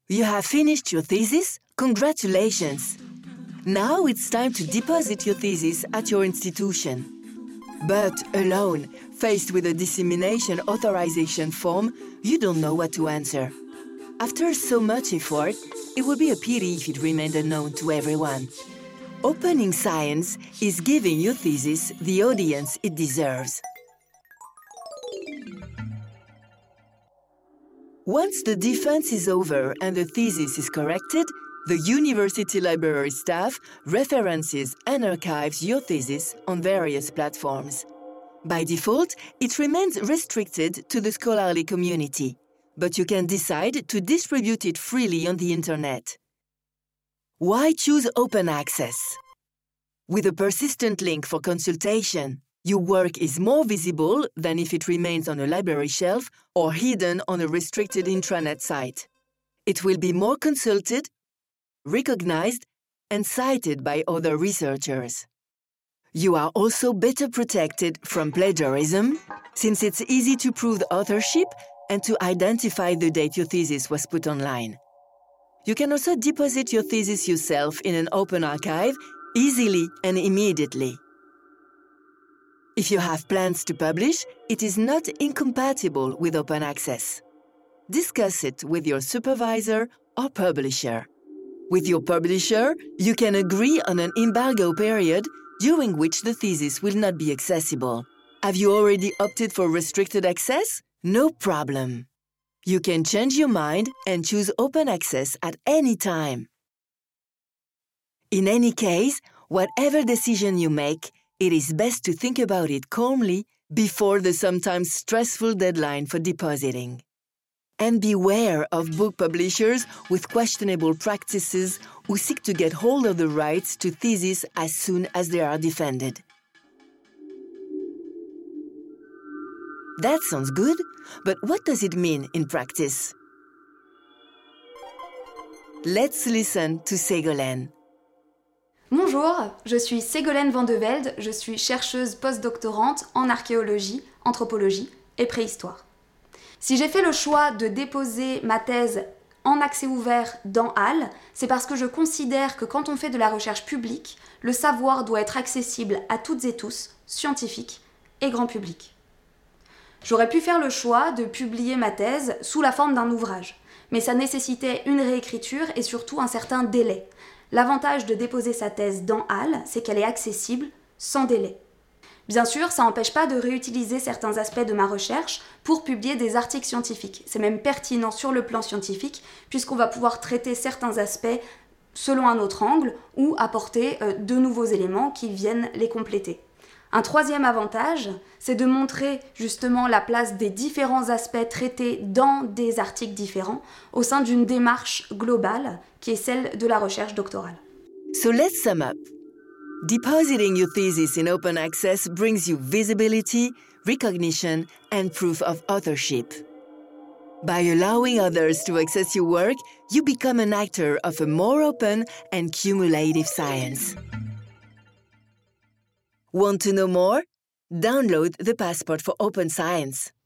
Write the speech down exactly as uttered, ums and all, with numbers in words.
You have finished your thesis? Congratulations! Now it's time to deposit your thesis at your institution. But alone, faced with a dissemination authorization form, you don't know what to answer. After so much effort, it would be a pity if it remained unknown to everyone. Opening Science is giving your thesis the audience it deserves. Once the defense is over and the thesis is corrected, the university library staff references and archives your thesis on various platforms. By default, it remains restricted to the scholarly community, but you can decide to distribute it freely on the internet. Why choose open access? With a persistent link for consultation, your work is more visible than if it remains on a library shelf or hidden on a restricted intranet site. It will be more consulted, recognized, and cited by other researchers. You are also better protected from plagiarism, since it's easy to prove the authorship and to identify the date your thesis was put online. You can also deposit your thesis yourself in an open archive easily and immediately. If you have plans to publish, it is not incompatible with open access. Discuss it with your supervisor or publisher. With your publisher, you can agree on an embargo period during which the thesis will not be accessible. Have you already opted for restricted access? No problem. You can change your mind and choose open access at any time. In any case, whatever decision you make, it is best to think about it calmly before the sometimes stressful deadline for depositing. And beware of book publishers with questionable practices who seek to get hold of the rights to theses as soon as they are defended. That sounds good, but what does it mean in practice? Let's listen to Ségolène. Bonjour, je suis Ségolène Van de Velde, je suis chercheuse postdoctorante en archéologie, anthropologie et préhistoire. Si j'ai fait le choix de déposer ma thèse en accès ouvert dans H A L, c'est parce que je considère que quand on fait de la recherche publique, le savoir doit être accessible à toutes et tous, scientifiques et grand public. J'aurais pu faire le choix de publier ma thèse sous la forme d'un ouvrage, mais ça nécessitait une réécriture et surtout un certain délai. L'avantage de déposer sa thèse dans H A L, c'est qu'elle est accessible sans délai. Bien sûr, ça n'empêche pas de réutiliser certains aspects de ma recherche pour publier des articles scientifiques. C'est même pertinent sur le plan scientifique, puisqu'on va pouvoir traiter certains aspects selon un autre angle ou apporter euh, de nouveaux éléments qui viennent les compléter. Un troisième avantage, c'est de montrer justement la place des différents aspects traités dans des articles différents au sein d'une démarche globale qui est celle de la recherche doctorale. So let's sum up. Depositing your thesis in open access brings you visibility, recognition, and proof of authorship. By allowing others to access your work, you become an actor of a more open and cumulative science. Want to know more? Download the Passport for Open Science.